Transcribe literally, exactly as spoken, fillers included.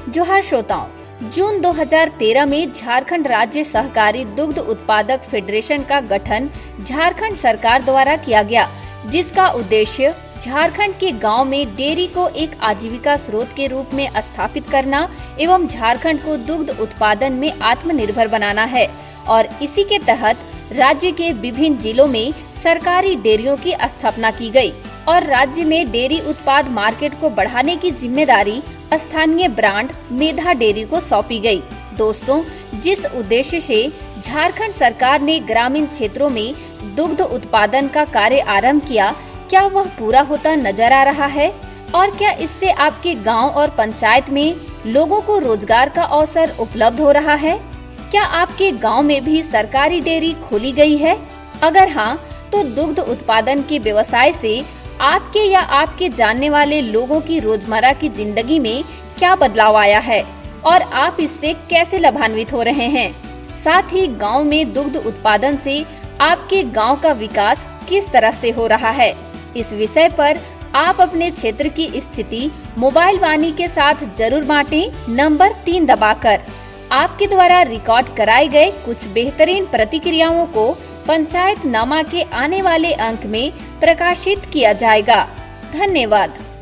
जोहार श्रोताओं, जून दो हज़ार तेरह में झारखंड राज्य सहकारी दुग्ध उत्पादक फेडरेशन का गठन झारखंड सरकार द्वारा किया गया, जिसका उद्देश्य झारखंड के गांव में डेयरी को एक आजीविका स्रोत के रूप में स्थापित करना एवं झारखंड को दुग्ध उत्पादन में आत्मनिर्भर बनाना है। और इसी के तहत राज्य के विभिन्न जिलों में सरकारी डेयरियों की स्थापना की गई और राज्य में डेयरी उत्पाद मार्केट को बढ़ाने की जिम्मेदारी स्थानीय ब्रांड मेधा डेयरी को सौंपी गई। दोस्तों, जिस उद्देश्य से झारखंड सरकार ने ग्रामीण क्षेत्रों में दुग्ध उत्पादन का कार्य आरंभ किया, क्या वह पूरा होता नजर आ रहा है? और क्या इससे आपके गांव और पंचायत में लोगों को रोजगार का अवसर उपलब्ध हो रहा है? क्या आपके गांव में भी सरकारी डेयरी खोली गई है? अगर हाँ, तो दुग्ध उत्पादन के व्यवसाय से आपके या आपके जानने वाले लोगों की रोजमर्रा की जिंदगी में क्या बदलाव आया है और आप इससे कैसे लाभान्वित हो रहे हैं? साथ ही गांव में दुग्ध उत्पादन से आपके गांव का विकास किस तरह से हो रहा है? इस विषय पर आप अपने क्षेत्र की स्थिति मोबाइल वाणी के साथ जरूर बांटें। नंबर तीन दबाकर आपके द्वारा रिकॉर्ड कराए गए कुछ बेहतरीन प्रतिक्रियाओं को पंचायत नामा के आने वाले अंक में प्रकाशित किया जाएगा। धन्यवाद।